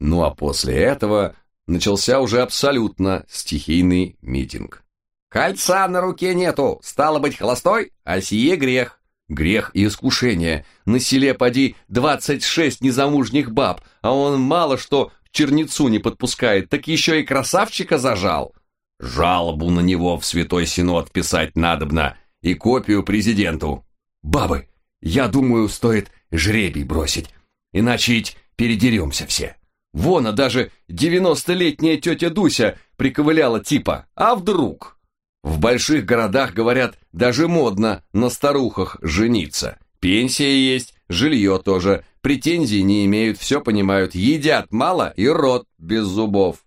Ну а после этого начался уже абсолютно стихийный митинг. «Кольца на руке нету, стало быть, холостой, а сие грех». Грех и искушение. На селе поди 26 незамужних баб, а он мало что в черницу не подпускает, так еще и красавчика зажал. Жалобу на него в Святой Синод писать надобно и копию президенту. Бабы, я думаю, стоит жребий бросить, иначе ведь передеремся все. Вон, а даже 90-летняя тетя Дуся приковыляла типа, а вдруг? В больших городах, говорят, даже модно на старухах жениться. Пенсия есть, жилье тоже, претензий не имеют, все понимают, едят мало и рот без зубов.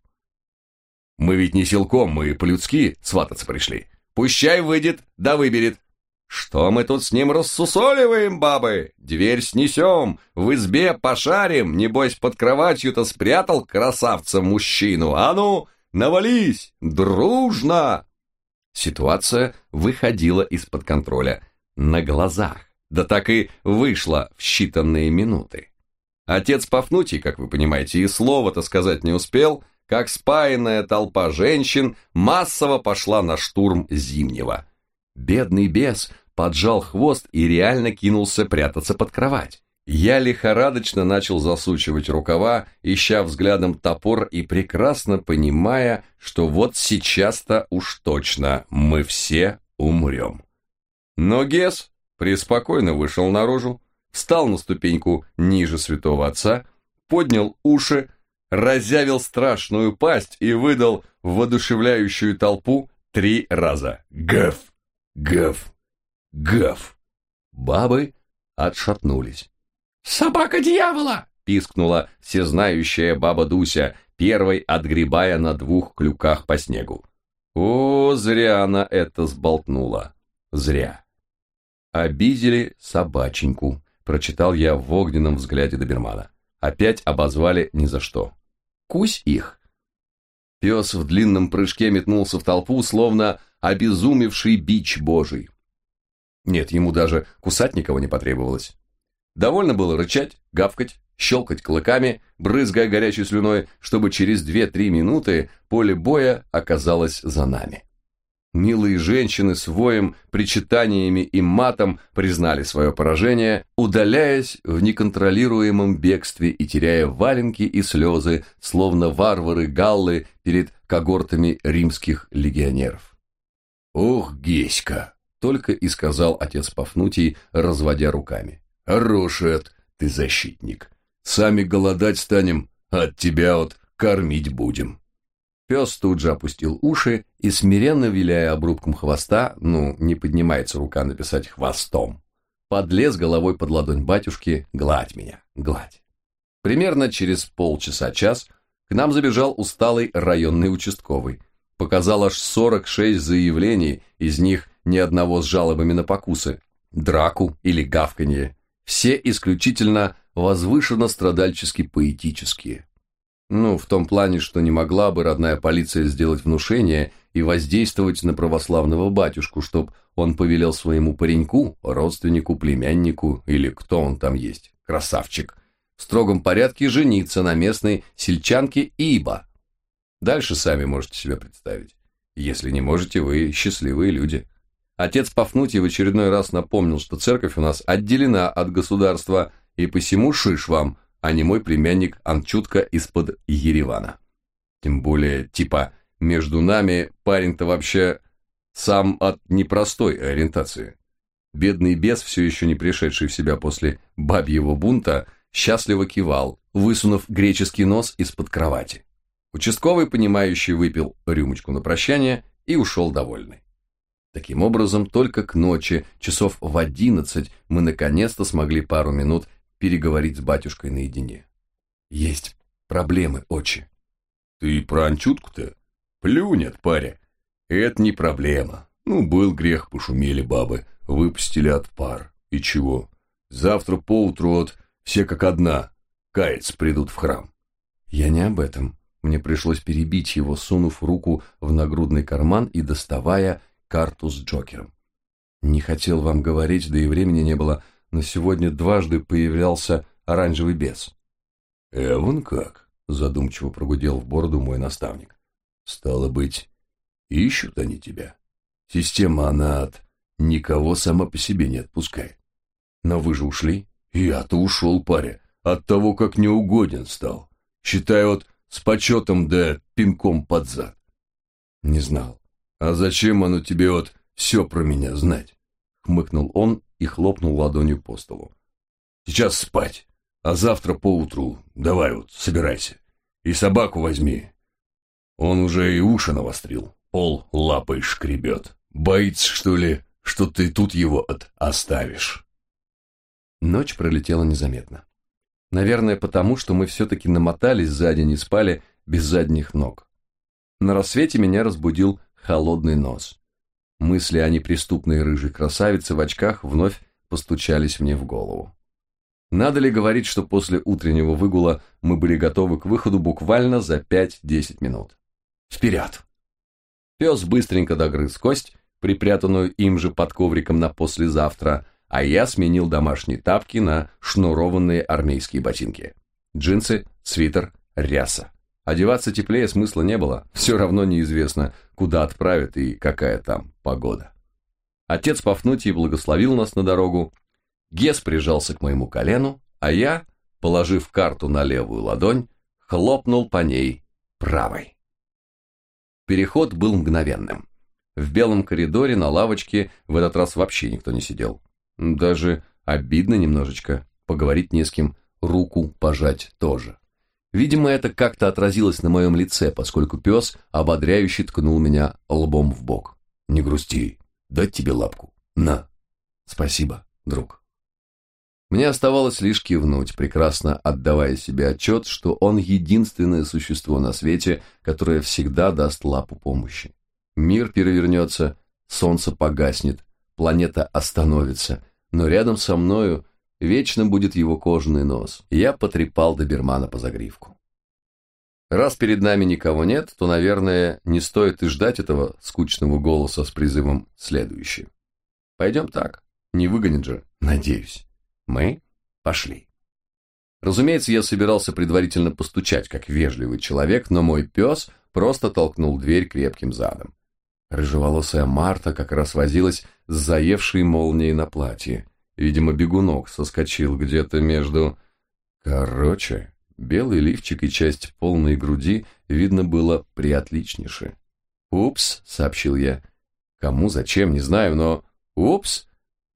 Мы ведь не силком, мы по-людски свататься пришли. Пущай выйдет, да выберет. Что мы тут с ним рассусоливаем, бабы? Дверь снесем, в избе пошарим, небось под кроватью-то спрятал красавца мужчину. А ну, навались, дружно! Ситуация выходила из-под контроля на глазах, да так и вышла в считанные минуты. Отец Пафнутий, как вы понимаете, и слова-то сказать не успел, как спаянная толпа женщин массово пошла на штурм Зимнего. Бедный бес поджал хвост и реально кинулся прятаться под кровать. Я лихорадочно начал засучивать рукава, ища взглядом топор и прекрасно понимая, что вот сейчас-то уж точно мы все умрем. Но Гес преспокойно вышел наружу, встал на ступеньку ниже святого отца, поднял уши, разъявил страшную пасть и выдал в воодушевляющую толпу 3 раза: «Гав! Гав! Гав!» Бабы отшатнулись. «Собака дьявола!» – пискнула всезнающая баба Дуся, первой отгребая на 2 клюках по снегу. О, зря она это сболтнула. Зря. «Обидели собаченьку», – прочитал я в огненном взгляде добермана. Опять обозвали ни за что. Кусь их. Пес в длинном прыжке метнулся в толпу, словно обезумевший бич божий. Нет, ему даже кусать никого не потребовалось. Довольно было рычать, гавкать, щелкать клыками, брызгая горячей слюной, чтобы через 2-3 минуты поле боя оказалось за нами. Милые женщины с воем, причитаниями и матом признали свое поражение, удаляясь в неконтролируемом бегстве и теряя валенки и слезы, словно варвары-галлы перед когортами римских легионеров. «Ох, Геська!» — только и сказал отец Пафнутий, разводя руками. «Хороший ты защитник. Сами голодать станем, а от тебя вот кормить будем». Пес тут же опустил уши и, смиренно виляя обрубком хвоста, не поднимается рука написать «хвостом», подлез головой под ладонь батюшки: «Гладь меня, гладь». Примерно через полчаса-час к нам забежал усталый районный участковый. Показал аж 46 заявлений, из них ни одного с жалобами на покусы, драку или гавканье. Все исключительно возвышенно-страдальчески поэтические. В том плане, что не могла бы родная полиция сделать внушение и воздействовать на православного батюшку, чтоб он повелел своему пареньку, родственнику, племяннику или кто он там есть, красавчик, в строгом порядке жениться на местной сельчанке Иба. Дальше сами можете себе представить. Если не можете, вы счастливые люди. Отец Пафнутий в очередной раз напомнил, что церковь у нас отделена от государства, и посему шиш вам, а не мой племянник Анчутка из-под Еревана. Тем более, между нами парень-то вообще сам от непростой ориентации. Бедный бес, все еще не пришедший в себя после бабьего бунта, счастливо кивал, высунув греческий нос из-под кровати. Участковый, понимающий, выпил рюмочку на прощание и ушел довольный. Таким образом, только к ночи, часов в 11, мы наконец-то смогли пару минут переговорить с батюшкой наедине. Есть проблемы, отче. Ты про Анчутку-то? Плюнет, паря. Это не проблема. Был грех, пошумели бабы, выпустили от пар. И чего? Завтра поутру все как одна каяться придут в храм. Я не об этом. Мне пришлось перебить его, сунув руку в нагрудный карман и доставая карту с Джокером. Не хотел вам говорить, да и времени не было, но сегодня дважды появлялся оранжевый бес. Вон как. задумчиво прогудел в бороду мой наставник. Стало быть, ищут они тебя. Система, она от никого сама по себе не отпускает. Но вы же ушли. Я-то ушел, паря, от того, как неугоден стал. Считай, вот с почетом да пинком под зад. Не знал. А зачем оно тебе вот все про меня знать? Хмыкнул он и хлопнул ладонью по столу. Сейчас спать, а завтра поутру давай вот, собирайся. И собаку возьми. Он уже и уши навострил, пол лапой шкребет. Боится, что ли, что ты тут его оставишь? Ночь пролетела незаметно. Наверное, потому, что мы все-таки намотались за день и спали без задних ног. На рассвете меня разбудил холодный нос. Мысли о неприступной рыжей красавице в очках вновь постучались мне в голову. Надо ли говорить, что после утреннего выгула мы были готовы к выходу буквально за 5-10 минут? Вперед! Пес быстренько догрыз кость, припрятанную им же под ковриком на послезавтра, а я сменил домашние тапки на шнурованные армейские ботинки. Джинсы, свитер, ряса. Одеваться теплее смысла не было, все равно неизвестно, куда отправят и какая там погода. Отец Пафнутий благословил нас на дорогу, Гес прижался к моему колену, а я, положив карту на левую ладонь, хлопнул по ней правой. Переход был мгновенным. В белом коридоре на лавочке в этот раз вообще никто не сидел. Даже обидно немножечко, поговорить не с кем, руку пожать тоже. Видимо, это как-то отразилось на моем лице, поскольку пес ободряюще ткнул меня лбом в бок. Не грусти, дать тебе лапку. На. Спасибо, друг. Мне оставалось лишь кивнуть, прекрасно отдавая себе отчет, что он единственное существо на свете, которое всегда даст лапу помощи. Мир перевернется, солнце погаснет, планета остановится, но рядом со мною вечно будет его кожаный нос. Я потрепал добермана по загривку. Раз перед нами никого нет, то, наверное, не стоит и ждать этого скучного голоса с призывом «следующий». Пойдем так, не выгонит же, надеюсь. Мы пошли. Разумеется, я собирался предварительно постучать, как вежливый человек, но мой пес просто толкнул дверь крепким задом. Рыжеволосая Марта как раз возилась с заевшей молнией на платье. Видимо, бегунок соскочил где-то между... Короче, белый лифчик и часть полной груди видно было приотличнейше. «Упс», — сообщил я. Кому, зачем, не знаю, но... «Упс».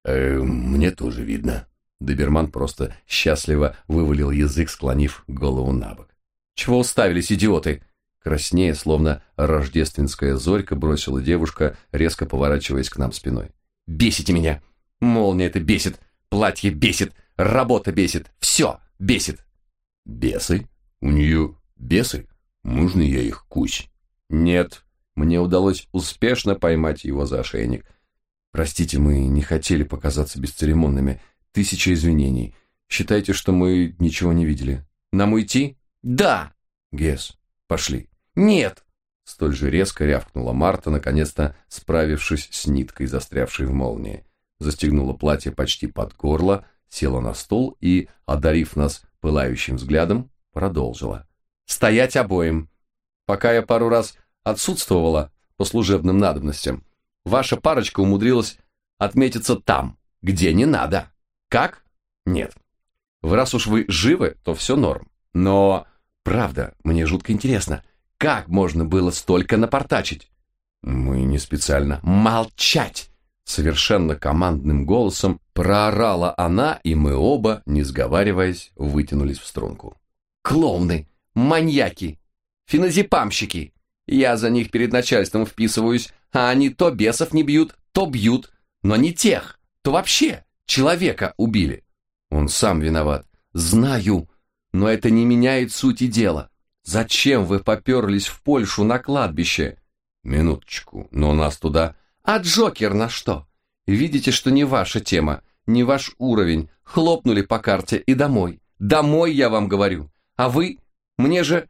Мне тоже видно. Доберман просто счастливо вывалил язык, склонив голову на бок. «Чего уставились, идиоты?» Краснее, словно рождественская зорька, бросила девушка, резко поворачиваясь к нам спиной. «Бесите меня! Молния это бесит! Платье бесит! Работа бесит! Все бесит!» «Бесы? У нее бесы? Можно я их кусь?» «Нет». Мне удалось успешно поймать его за ошейник. «Простите, мы не хотели показаться бесцеремонными. 1000 извинений. Считайте, что мы ничего не видели. Нам уйти?» «Да!» «Гес, пошли». «Нет!» Столь же резко рявкнула Марта, наконец-то справившись с ниткой, застрявшей в молнии. Застегнула платье почти под горло, села на стул и, одарив нас пылающим взглядом, продолжила. «Стоять обоим! Пока я пару раз отсутствовала по служебным надобностям, ваша парочка умудрилась отметиться там, где не надо. Как? Нет. Раз уж вы живы, то все норм. Но, правда, мне жутко интересно, как можно было столько напортачить?» «Мы не специально». «Молчать!» Совершенно командным голосом проорала она, и мы оба, не сговариваясь, вытянулись в струнку. «Клоуны! Маньяки! Феназепамщики! Я за них перед начальством вписываюсь, а они то бесов не бьют, то бьют, но не тех, то вообще человека убили. Он сам виноват. Знаю, но это не меняет сути дела. Зачем вы поперлись в Польшу на кладбище?» «Минуточку, но нас туда...» «А Джокер на что? Видите, что не ваша тема, не ваш уровень. Хлопнули по карте и домой. Домой, я вам говорю. А вы? Мне же...»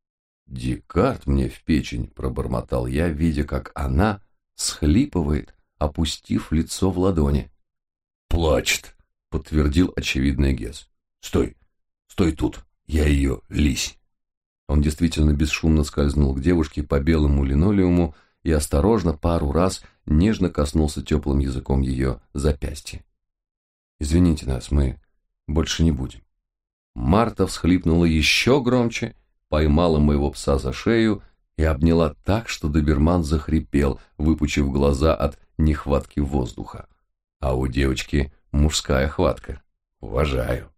«Декарт мне в печень», — пробормотал я, видя, как она схлипывает, опустив лицо в ладони. «Плачет», — подтвердил очевидный Гес. «Стой, стой тут, я ее лись». Он действительно бесшумно скользнул к девушке по белому линолеуму и осторожно пару раз нежно коснулся теплым языком ее запястья. «Извините нас, мы больше не будем». Марта всхлипнула еще громче, поймала моего пса за шею и обняла так, что доберман захрипел, выпучив глаза от нехватки воздуха. А у девочки мужская хватка. Уважаю.